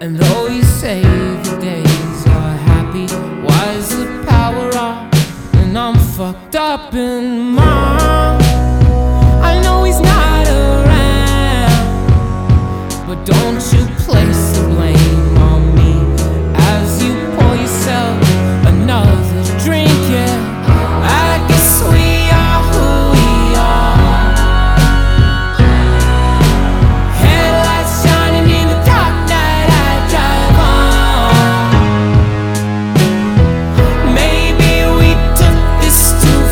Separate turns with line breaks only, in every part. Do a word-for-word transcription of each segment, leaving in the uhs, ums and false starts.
And though you say the days are happy, why is the power off? And I'm fucked up in mind. I know he's not around, but don't you place the blame on me as you pour yourself another drink. Yeah, I guess we are who we are. Headlights shining in the dark night I drive on. Maybe we took this too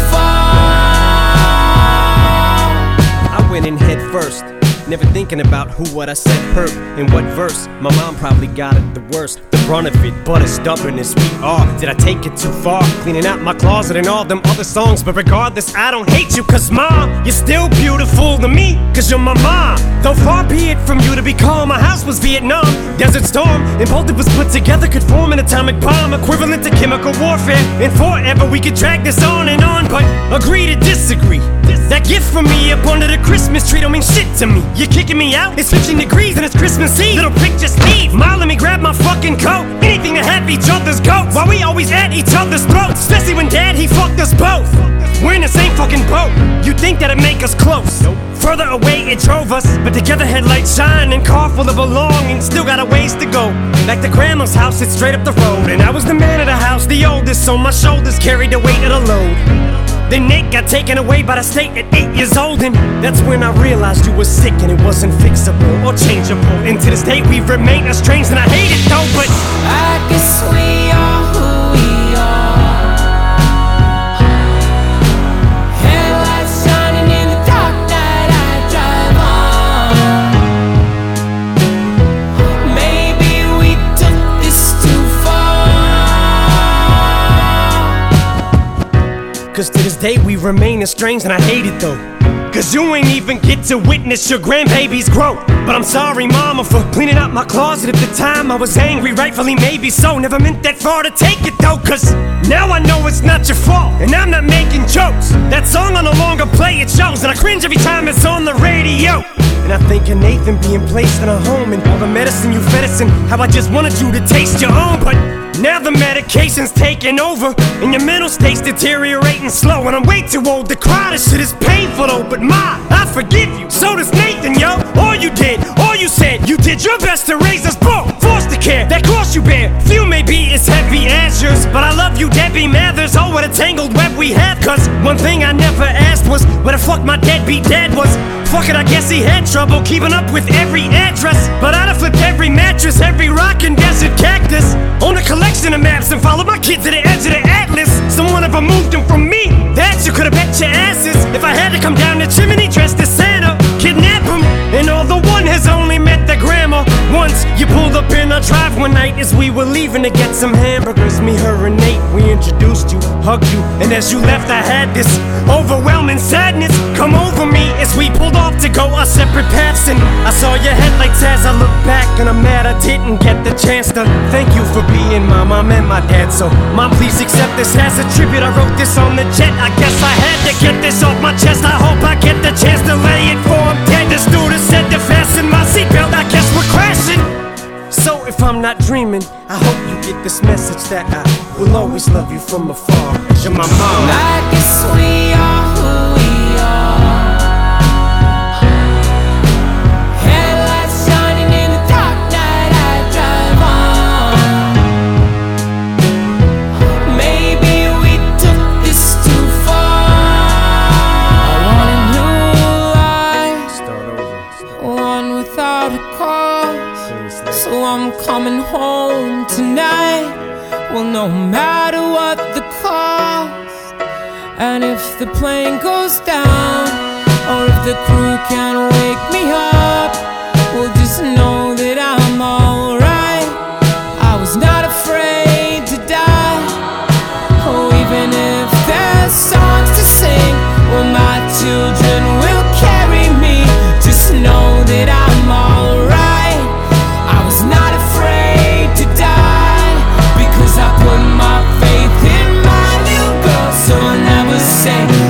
far.
I went in head first, never thinking about who, what I said, hurt, in what verse. My mom probably got it the worst, the brunt of it, but as stubborn as we are. Did I take it too far, cleaning out my closet and all them other songs? But regardless, I don't hate you, cause mom, you're still beautiful to me, cause you're my mom. Though far be it from you to be calm, my house was Vietnam, Desert Storm, and both of us put together could form an atomic bomb, equivalent to chemical warfare. And forever we could drag this on and on, but agree to disagree. That gift from me up under the Christmas tree don't mean shit to me. You're kicking me out, it's fifteen degrees and it's Christmas Eve. Little prick, just leave. Ma, let me grab my fucking coat. Anything to have each other's goats, while we always at each other's throats. Especially when dad, he fucked us both. We're in the same fucking boat. You'd think that'd make us close. Further away it drove us, but together headlights shine and car full of belongings. Still got a ways to go. Back to grandma's house, it's straight up the road. And I was the man of the house, the oldest, so my shoulders carried the weight of the load. Then Nick got taken away by the state at eight years old, and that's when I realized you were sick and it wasn't fixable or changeable. And to this day we remain estranged, and I hate it though, but
I guess we are who we are. Headlights shining in the dark night I drive on. Maybe we took this too far.
cause to this day we remain estranged, and I hate it though. Cause you ain't even get to witness your grandbabies grow. But I'm sorry mama for cleaning out my closet at the time. I was angry, rightfully maybe so. Never meant that far to take it though, cause now I know it's not your fault, and I'm not making jokes. That song I no longer play, it shows, and I cringe every time it's on the radio. And I think of Nathan being placed in a home, and all the medicine you fed us, and how I just wanted you to taste your own. But now the medication's taking over, and your mental state's deteriorating slow. And I'm way too old to cry, this shit is painful though. But ma, I forgive you, so does Nathan, yo. All you did, all you said, you did your best to raise us both. Forced to care, that cross you bear, few may be as heavy as yours. But I love you, Debbie Mathers, oh what a tangled web we have. Cause one thing I never asked was where the fuck my deadbeat dad was. Fuck it, I guess he had trouble keeping up with every address. But I'd have flipped every mattress, every rock and desert cactus. Own a collection of maps and followed my kids to the edge of the atlas. Someone ever moved them from me, that you could've bet your asses. If I had to come down the chimney dressed as Santa, kidnap him. And although one has only met the grandma once, you pulled up in our drive one night as we were leaving to get some hamburgers. Me, her, and Nate, we introduced you, hugged you, and as you left I had this overwhelming sadness come over me as we pulled off to go our separate paths. And I saw your headlights as I looked back, and I'm mad I didn't get the chance to thank you for being my mom and my dad. So mom, please accept this as a tribute. I wrote this on the jet, I guess I had to get this off my chest. I hope I get the chance to lay it for I'm dead. The stewardess said to fasten my seatbelt, I guess we're crashing. So if I'm not dreaming, I hope you get this message that I will always love you from afar, 'cause you're my mom.
I guess we are who we are. Headlights shining in the dark night I drive on. Maybe we took this too far. I want a new life,
Start over.
one without a cause. So I'm coming home tonight. Well, no matter what the cost, and if the plane goes down, or if the crew can't wake me up, well, just know that I'm alright. I was not afraid to die. Oh, even if there's songs to sing, well, my children will carry me. Just know that I'm alright. I was not afraid to die, because I put my faith in my little girl. So I'll never say